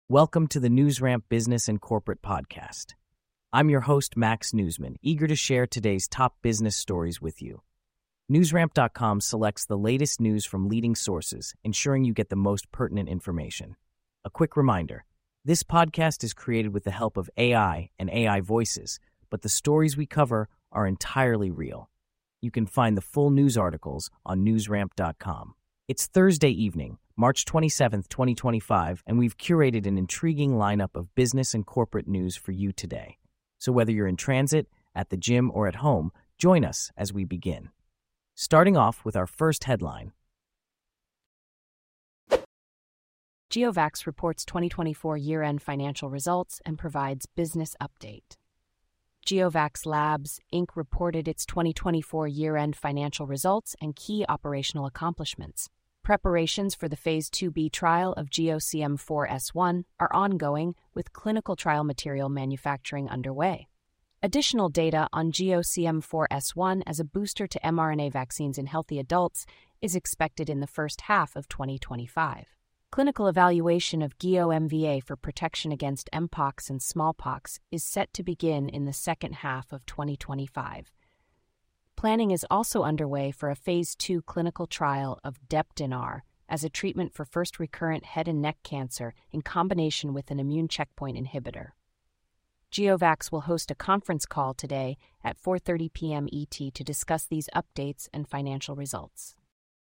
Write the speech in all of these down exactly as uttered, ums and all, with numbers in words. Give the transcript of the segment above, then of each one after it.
Welcome to the NewsRamp Business and Corporate Podcast. I'm your host, Max Newsman, eager to share today's top business stories with you. NewsRamp dot com selects the latest news from leading sources, ensuring you get the most pertinent information. A quick reminder, this podcast is created with the help of A I and A I voices, but the stories we cover are entirely real. You can find the full news articles on NewsRamp dot com. It's Thursday evening, March twenty-seventh, twenty twenty-five, and we've curated an intriguing lineup of business and corporate news for you today. So whether you're in transit, at the gym, or at home, join us as we begin. Starting off with our first headline. GeoVax reports twenty twenty-four year-end financial results and provides business update. GeoVax Labs, Incorporated reported its twenty twenty-four year-end financial results and key operational accomplishments. Preparations for the Phase two B trial of G O C M four S one are ongoing, with clinical trial material manufacturing underway. Additional data on G O C M four S one as a booster to mRNA vaccines in healthy adults is expected in the first half of twenty twenty-five. Clinical evaluation of G O M V A for protection against Mpox and smallpox is set to begin in the second half of twenty twenty-five. Planning is also underway for a Phase two clinical trial of Depdinar as a treatment for first recurrent head and neck cancer in combination with an immune checkpoint inhibitor. GeoVax will host a conference call today at four thirty p.m. E T to discuss these updates and financial results.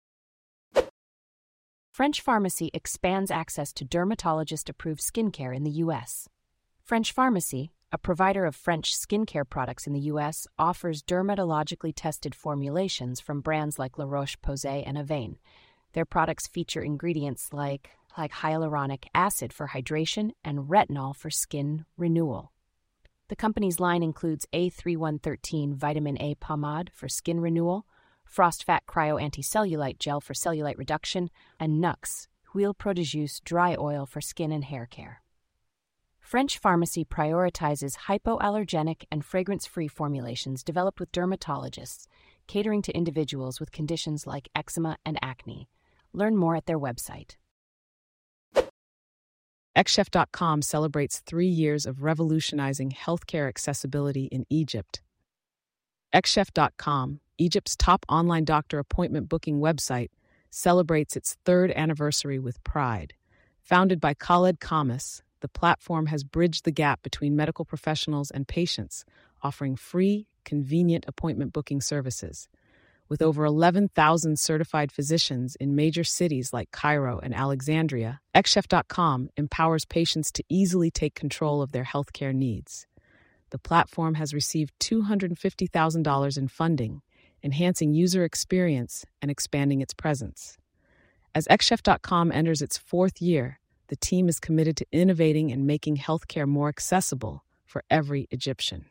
French Pharmacy expands access to dermatologist-approved skincare in the U S. French Pharmacy, a provider of French skincare products in the U S, offers dermatologically tested formulations from brands like La Roche-Posay and Avène. Their products feature ingredients like, like hyaluronic acid for hydration and retinol for skin renewal. The company's line includes A thirty-one thirteen Vitamin A Pomade for skin renewal, Frost Fat Cryo Anti-Cellulite Gel for cellulite reduction, and Nux, Huile Prodigieuse Dry Oil for skin and hair care. French Pharmacy prioritizes hypoallergenic and fragrance-free formulations developed with dermatologists, catering to individuals with conditions like eczema and acne. Learn more at their website. X Chef dot com celebrates three years of revolutionizing healthcare accessibility in Egypt. X Chef dot com, Egypt's top online doctor appointment booking website, celebrates its third anniversary with pride. Founded by Khaled Khamis, the platform has bridged the gap between medical professionals and patients, offering free, convenient appointment booking services. With over eleven thousand certified physicians in major cities like Cairo and Alexandria, X Chef dot com empowers patients to easily take control of their healthcare needs. The platform has received two hundred fifty thousand dollars in funding, enhancing user experience and expanding its presence. As X Chef dot com enters its fourth year, the team is committed to innovating and making healthcare more accessible for every Egyptian.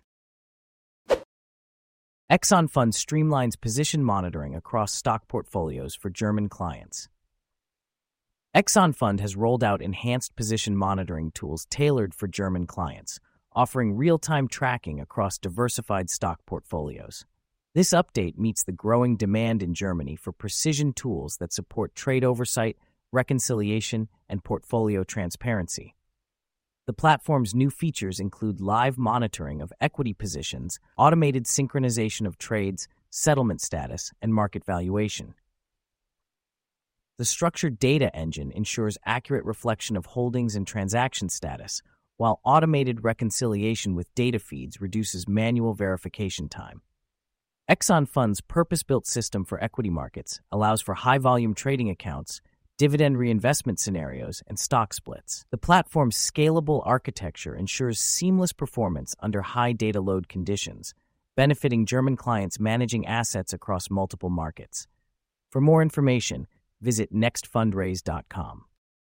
Exxon Fund streamlines position monitoring across stock portfolios for German clients. Exxon Fund has rolled out enhanced position monitoring tools tailored for German clients, offering real-time tracking across diversified stock portfolios. This update meets the growing demand in Germany for precision tools that support trade oversight, reconciliation, and portfolio transparency. The platform's new features include live monitoring of equity positions, automated synchronization of trades, settlement status, and market valuation. The structured data engine ensures accurate reflection of holdings and transaction status, while automated reconciliation with data feeds reduces manual verification time. Exxon Fund's purpose-built system for equity markets allows for high-volume trading accounts, dividend reinvestment scenarios, and stock splits. The platform's scalable architecture ensures seamless performance under high data load conditions, benefiting German clients managing assets across multiple markets. For more information, visit next fundraise dot com.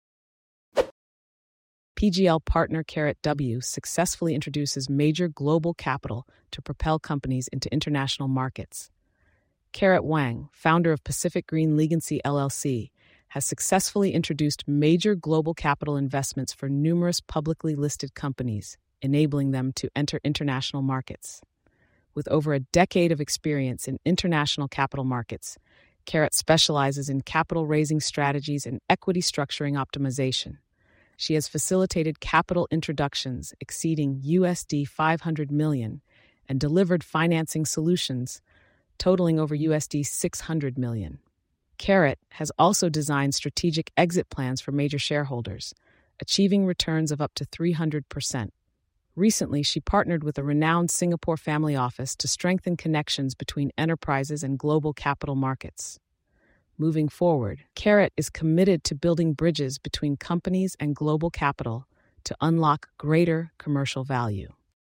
P G L partner Carat W successfully introduces major global capital to propel companies into international markets. Carat Wang, founder of Pacific Green Legacy L L C, has successfully introduced major global capital investments for numerous publicly listed companies, enabling them to enter international markets. With over a decade of experience in international capital markets, Carat specializes in capital raising strategies and equity structuring optimization. She has facilitated capital introductions exceeding U S D five hundred million dollars and delivered financing solutions totaling over U S D six hundred million dollars. Carrot has also designed strategic exit plans for major shareholders, achieving returns of up to three hundred percent. Recently, she partnered with a renowned Singapore family office to strengthen connections between enterprises and global capital markets. Moving forward, Carrot is committed to building bridges between companies and global capital to unlock greater commercial value.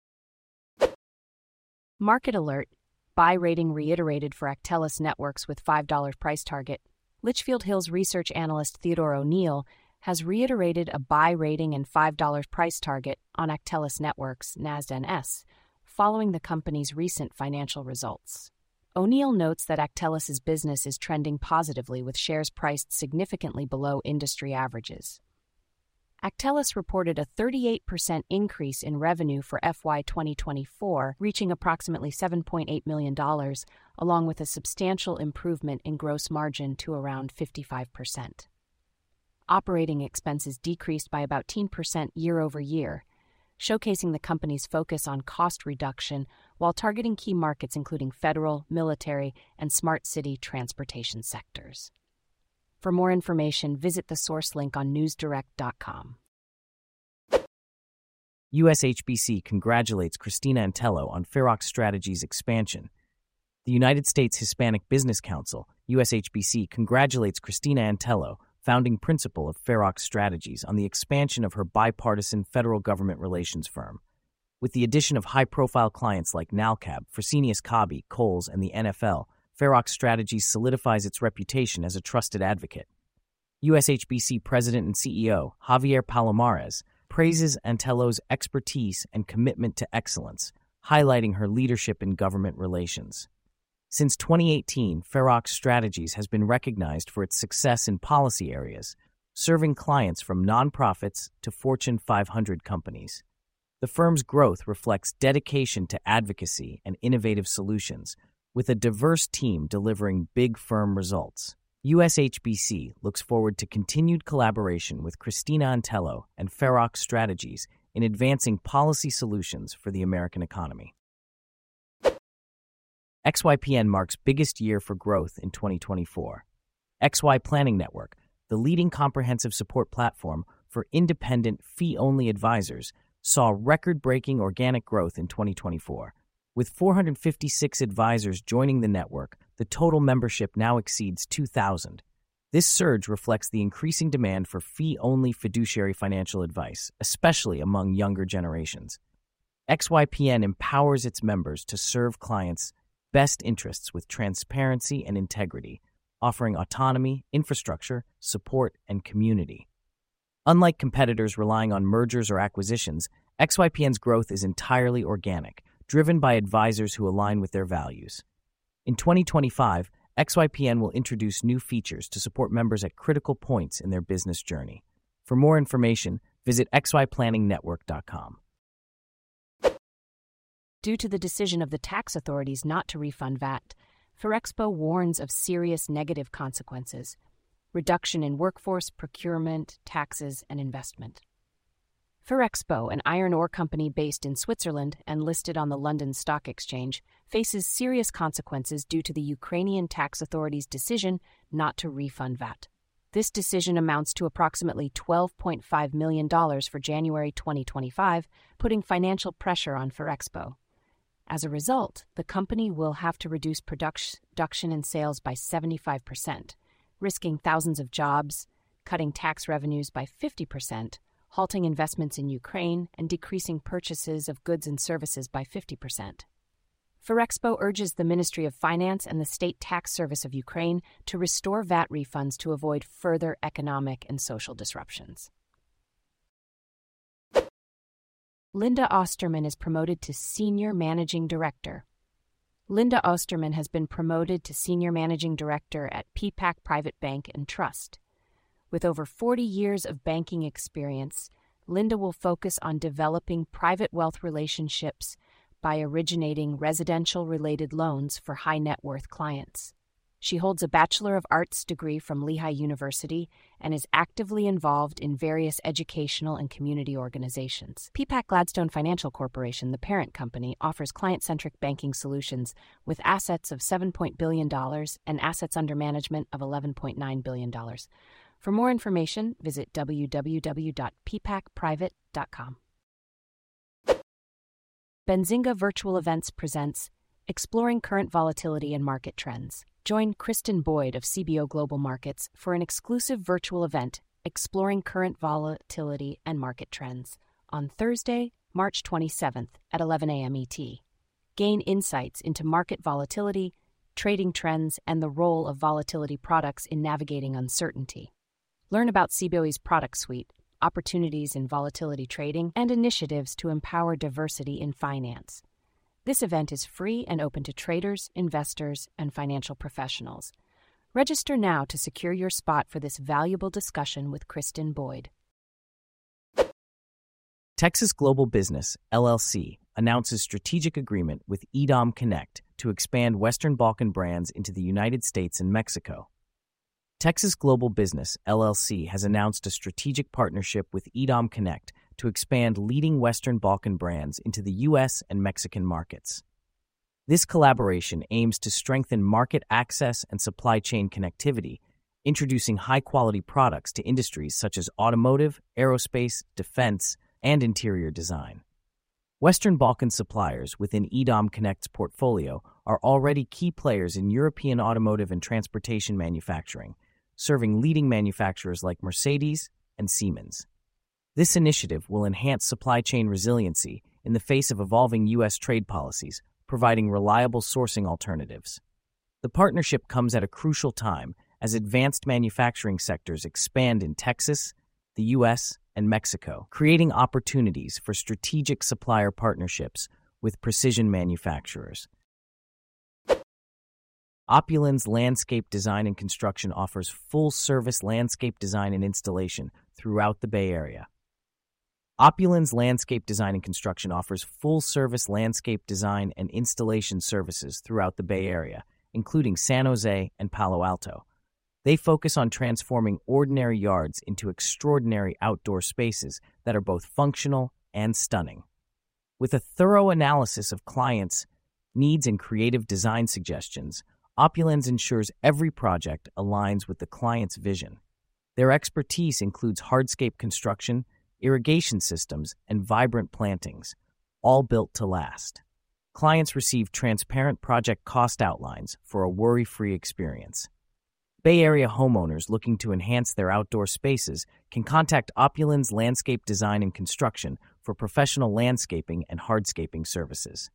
Market alert. Buy rating reiterated for Actellus Networks with five dollars price target. Litchfield Hills research analyst Theodore O'Neill has reiterated a buy rating and five dollars price target on Actellus Networks, NASDAQ, following the company's recent financial results. O'Neill notes that Actellus's business is trending positively with shares priced significantly below industry averages. Actellus reported a thirty-eight percent increase in revenue for F Y twenty twenty-four, reaching approximately seven point eight million dollars, along with a substantial improvement in gross margin to around fifty-five percent. Operating expenses decreased by about ten percent year over year, showcasing the company's focus on cost reduction while targeting key markets including federal, military, and smart city transportation sectors. For more information, visit the source link on news direct dot com. U S H B C congratulates Christina Antello on Ferox Strategies' expansion. The United States Hispanic Business Council, U S H B C, congratulates Christina Antello, founding principal of Ferox Strategies, on the expansion of her bipartisan federal government relations firm. With the addition of high-profile clients like NALCAB, Fresenius Kabi, Kohl's, and the N F L, Ferox Strategies solidifies its reputation as a trusted advocate. U S H B C President and C E O Javier Palomares praises Antello's expertise and commitment to excellence, highlighting her leadership in government relations. Since twenty eighteen, Ferox Strategies has been recognized for its success in policy areas, serving clients from nonprofits to Fortune five hundred companies. The firm's growth reflects dedication to advocacy and innovative solutions, with a diverse team delivering big firm results. U S H B C looks forward to continued collaboration with Christina Antello and Ferox Strategies in advancing policy solutions for the American economy. X Y P N marks biggest year for growth in twenty twenty-four. X Y Planning Network, the leading comprehensive support platform for independent, fee-only advisors, saw record-breaking organic growth in twenty twenty-four. With four hundred fifty-six advisors joining the network, the total membership now exceeds two thousand. This surge reflects the increasing demand for fee-only fiduciary financial advice, especially among younger generations. X Y P N empowers its members to serve clients' best interests with transparency and integrity, offering autonomy, infrastructure, support, and community. Unlike competitors relying on mergers or acquisitions, X Y P N's growth is entirely organic, driven by advisors who align with their values. In twenty twenty-five, X Y P N will introduce new features to support members at critical points in their business journey. For more information, visit x y planning network dot com. Due to the decision of the tax authorities not to refund V A T, Ferrexpo warns of serious negative consequences: reduction in workforce, procurement, taxes, and investment. Ferrexpo, an iron ore company based in Switzerland and listed on the London Stock Exchange, faces serious consequences due to the Ukrainian tax authorities' decision not to refund V A T. This decision amounts to approximately twelve point five million dollars for January twenty twenty-five, putting financial pressure on Ferrexpo. As a result, the company will have to reduce production and sales by seventy-five percent, risking thousands of jobs, cutting tax revenues by fifty percent, halting investments in Ukraine, and decreasing purchases of goods and services by fifty percent. Ferrexpo urges the Ministry of Finance and the State Tax Service of Ukraine to restore V A T refunds to avoid further economic and social disruptions. Linda Osterman is promoted to Senior Managing Director. Linda Osterman has been promoted to Senior Managing Director at P PAC Private Bank and Trust. With over forty years of banking experience, Linda will focus on developing private wealth relationships by originating residential-related loans for high-net-worth clients. She holds a Bachelor of Arts degree from Lehigh University and is actively involved in various educational and community organizations. P PAC Gladstone Financial Corporation, the parent company, offers client-centric banking solutions with assets of seven billion dollars and assets under management of eleven point nine billion dollars. For more information, visit w w w dot p pac private dot com. Benzinga Virtual Events presents Exploring Current Volatility and Market Trends. Join Kristen Boyd of C B O Global Markets for an exclusive virtual event, Exploring Current Volatility and Market Trends, on Thursday, March twenty-seventh at eleven a.m. E T. Gain insights into market volatility, trading trends, and the role of volatility products in navigating uncertainty. Learn about C B O E's product suite, opportunities in volatility trading, and initiatives to empower diversity in finance. This event is free and open to traders, investors, and financial professionals. Register now to secure your spot for this valuable discussion with Kristen Boyd. Texas Global Business, L L C, announces strategic agreement with E D O M Connect to expand Western Balkan brands into the United States and Mexico. Texas Global Business, L L C, has announced a strategic partnership with E D O M Connect to expand leading Western Balkan brands into the U S and Mexican markets. This collaboration aims to strengthen market access and supply chain connectivity, introducing high-quality products to industries such as automotive, aerospace, defense, and interior design. Western Balkan suppliers within E D O M Connect's portfolio are already key players in European automotive and transportation manufacturing, serving leading manufacturers like Mercedes and Siemens. This initiative will enhance supply chain resiliency in the face of evolving U S trade policies, providing reliable sourcing alternatives. The partnership comes at a crucial time as advanced manufacturing sectors expand in Texas, the U S, and Mexico, creating opportunities for strategic supplier partnerships with precision manufacturers. Opulens Landscape Design and Construction offers full-service landscape design and installation throughout the Bay Area. Opulens Landscape Design and Construction offers full-service landscape design and installation services throughout the Bay Area, including San Jose and Palo Alto. They focus on transforming ordinary yards into extraordinary outdoor spaces that are both functional and stunning. With a thorough analysis of clients' needs and creative design suggestions, Opulens ensures every project aligns with the client's vision. Their expertise includes hardscape construction, irrigation systems, and vibrant plantings, all built to last. Clients receive transparent project cost outlines for a worry-free experience. Bay Area homeowners looking to enhance their outdoor spaces can contact Opulens Landscape Design and Construction for professional landscaping and hardscaping services.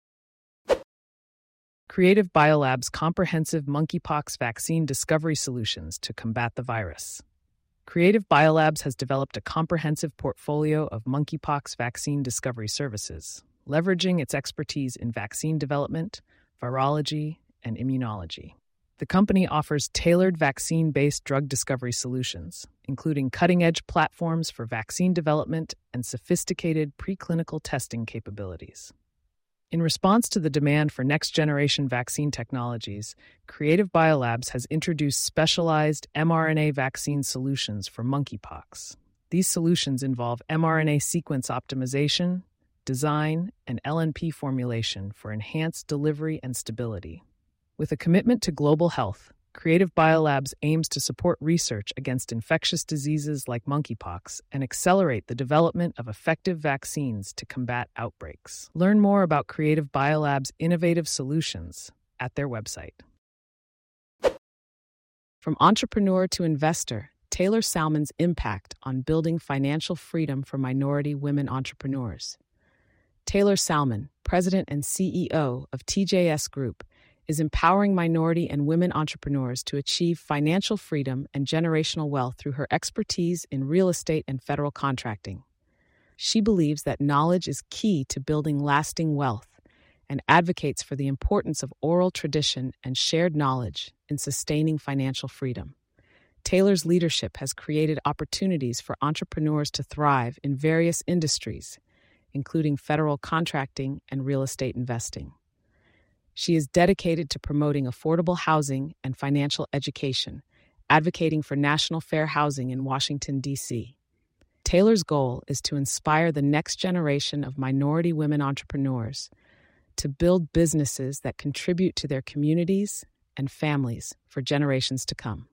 Creative Biolab's comprehensive monkeypox vaccine discovery solutions to combat the virus. Creative Biolabs has developed a comprehensive portfolio of monkeypox vaccine discovery services, leveraging its expertise in vaccine development, virology, and immunology. The company offers tailored vaccine-based drug discovery solutions, including cutting-edge platforms for vaccine development and sophisticated preclinical testing capabilities. In response to the demand for next-generation vaccine technologies, Creative Biolabs has introduced specialized mRNA vaccine solutions for monkeypox. These solutions involve mRNA sequence optimization, design, and L N P formulation for enhanced delivery and stability. With a commitment to global health, Creative Biolabs aims to support research against infectious diseases like monkeypox and accelerate the development of effective vaccines to combat outbreaks. Learn more about Creative Biolabs' innovative solutions at their website. From entrepreneur to investor, Taylor Salmon's impact on building financial freedom for minority women entrepreneurs. Taylor Salmon, president and C E O of T J S Group, is empowering minority and women entrepreneurs to achieve financial freedom and generational wealth through her expertise in real estate and federal contracting. She believes that knowledge is key to building lasting wealth and advocates for the importance of oral tradition and shared knowledge in sustaining financial freedom. Taylor's leadership has created opportunities for entrepreneurs to thrive in various industries, including federal contracting and real estate investing. She is dedicated to promoting affordable housing and financial education, advocating for national fair housing in Washington, D C Taylor's goal is to inspire the next generation of minority women entrepreneurs to build businesses that contribute to their communities and families for generations to come.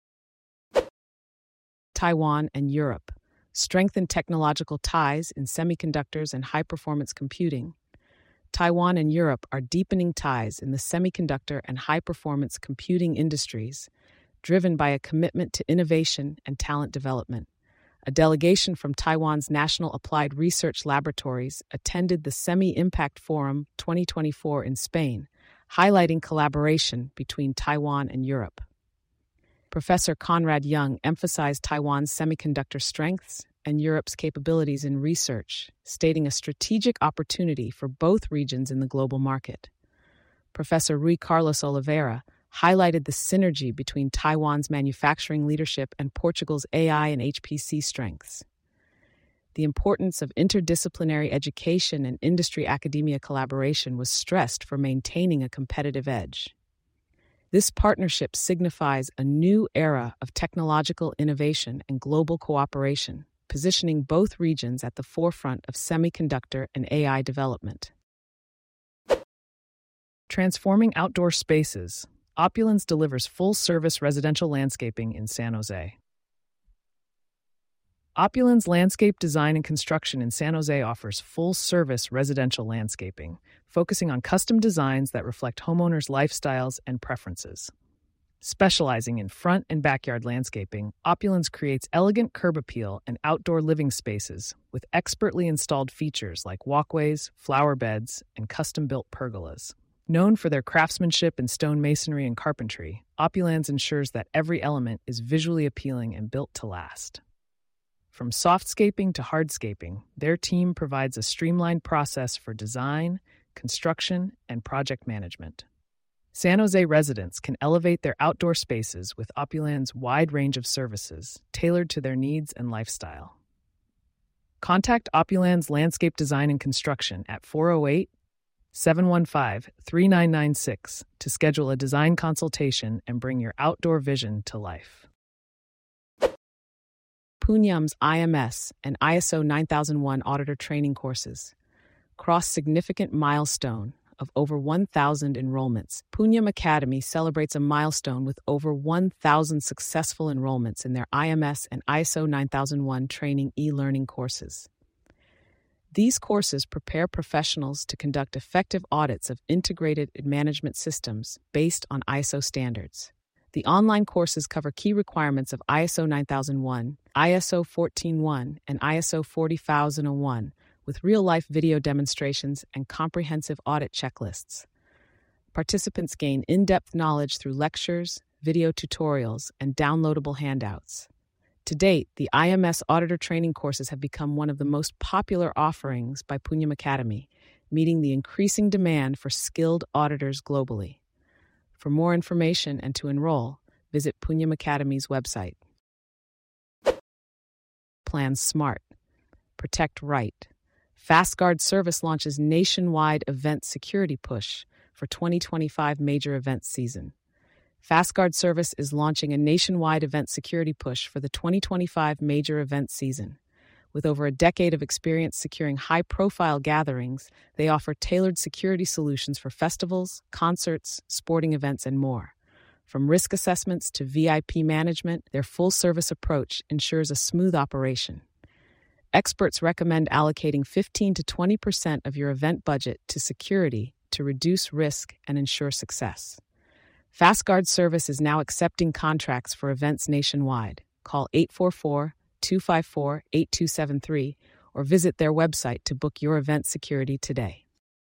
Taiwan and Europe strengthen technological ties in semiconductors and high-performance computing. Taiwan and Europe are deepening ties in the semiconductor and high-performance computing industries, driven by a commitment to innovation and talent development. A delegation from Taiwan's National Applied Research Laboratories attended the Semi-Impact Forum twenty twenty-four in Spain, highlighting collaboration between Taiwan and Europe. Professor Conrad Young emphasized Taiwan's semiconductor strengths and Europe's capabilities in research, stating a strategic opportunity for both regions in the global market. Professor Rui Carlos Oliveira highlighted the synergy between Taiwan's manufacturing leadership and Portugal's A I and H P C strengths. The importance of interdisciplinary education and industry-academia collaboration was stressed for maintaining a competitive edge. This partnership signifies a new era of technological innovation and global cooperation, positioning both regions at the forefront of semiconductor and A I development. Transforming outdoor spaces, Opulence delivers full-service residential landscaping in San Jose. Opulence Landscape Design and Construction in San Jose offers full-service residential landscaping, focusing on custom designs that reflect homeowners' lifestyles and preferences. Specializing in front and backyard landscaping, Opulence creates elegant curb appeal and outdoor living spaces with expertly installed features like walkways, flower beds, and custom-built pergolas. Known for their craftsmanship in stone masonry and carpentry, Opulence ensures that every element is visually appealing and built to last. From softscaping to hardscaping, their team provides a streamlined process for design, construction, and project management. San Jose residents can elevate their outdoor spaces with Opulence's wide range of services, tailored to their needs and lifestyle. Contact Opulence Landscape Design and Construction at four oh eight, seven one five, three nine nine six to schedule a design consultation and bring your outdoor vision to life. Punyam's I M S and I S O nine thousand one auditor training courses cross significant milestone of over one thousand enrollments. Punyam Academy celebrates a milestone with over one thousand successful enrollments in their I M S and I S O nine thousand one training e-learning courses. These courses prepare professionals to conduct effective audits of integrated management systems based on I S O standards. The online courses cover key requirements of I S O nine thousand one, I S O fourteen oh one, and I S O forty thousand one, with real-life video demonstrations and comprehensive audit checklists. Participants gain in-depth knowledge through lectures, video tutorials, and downloadable handouts. To date, the I M S auditor training courses have become one of the most popular offerings by Punyam Academy, meeting the increasing demand for skilled auditors globally. For more information and to enroll, visit Punyam Academy's website. Plan SMART. Protect Right. FastGuard Service launches nationwide event security push for twenty twenty-five major event season. FastGuard Service is launching a nationwide event security push for the twenty twenty-five major event season. With over a decade of experience securing high-profile gatherings, they offer tailored security solutions for festivals, concerts, sporting events, and more. From risk assessments to V I P management, their full-service approach ensures a smooth operation. Experts recommend allocating fifteen to twenty percent of your event budget to security to reduce risk and ensure success. FastGuard Service is now accepting contracts for events nationwide. Call eight four four, two five four, eight two seven three or visit their website to book your event security today.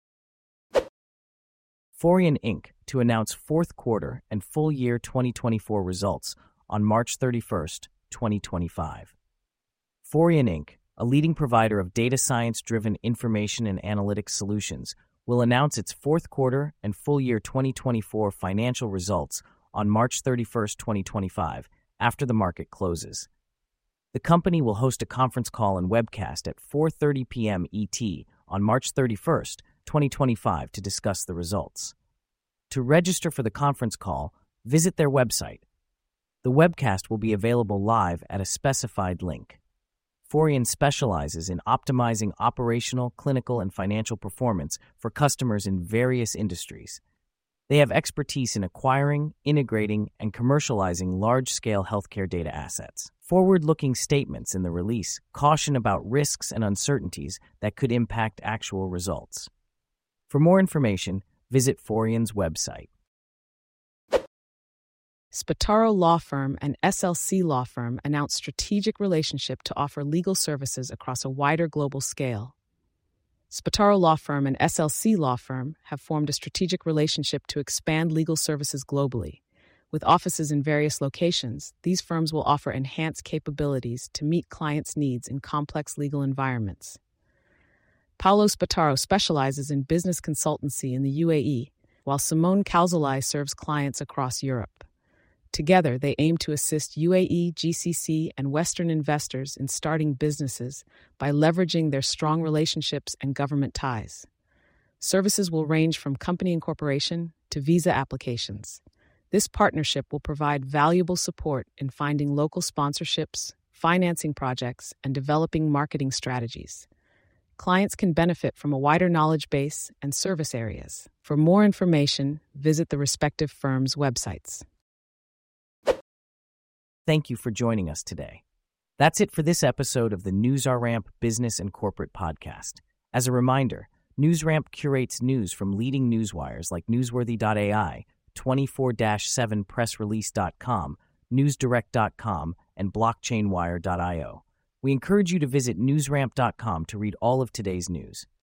Forian Incorporated to announce fourth quarter and full year twenty twenty-four results on March thirty-first, twenty twenty-five. Forian Incorporated, a leading provider of data science-driven information and analytics solutions, will announce its fourth quarter and full year twenty twenty-four financial results on March thirty-first, twenty twenty-five, after the market closes. The company will host a conference call and webcast at four thirty p.m. E T on March thirty-first, twenty twenty-five to discuss the results. To register for the conference call, visit their website. The webcast will be available live at a specified link. Forian specializes in optimizing operational, clinical, and financial performance for customers in various industries. They have expertise in acquiring, integrating, and commercializing large-scale healthcare data assets. Forward-looking statements in the release caution about risks and uncertainties that could impact actual results. For more information, visit Forian's website. Spataro Law Firm and S L C Law Firm announced strategic relationship to offer legal services across a wider global scale. Spataro Law Firm and S L C Law Firm have formed a strategic relationship to expand legal services globally. With offices in various locations, these firms will offer enhanced capabilities to meet clients' needs in complex legal environments. Paolo Spataro specializes in business consultancy in the U A E, while Simone Calzolai serves clients across Europe. Together, they aim to assist U A E, G C C, and Western investors in starting businesses by leveraging their strong relationships and government ties. Services will range from company incorporation to visa applications. This partnership will provide valuable support in finding local sponsorships, financing projects, and developing marketing strategies. Clients can benefit from a wider knowledge base and service areas. For more information, visit the respective firms' websites. Thank you for joining us today. That's it for this episode of the NewsRamp Business and Corporate Podcast. As a reminder, NewsRamp curates news from leading newswires like Newsworthy dot A I, twenty-four seven press release dot com, newsdirect dot com, and blockchain wire dot io. We encourage you to visit newsramp dot com to read all of today's news.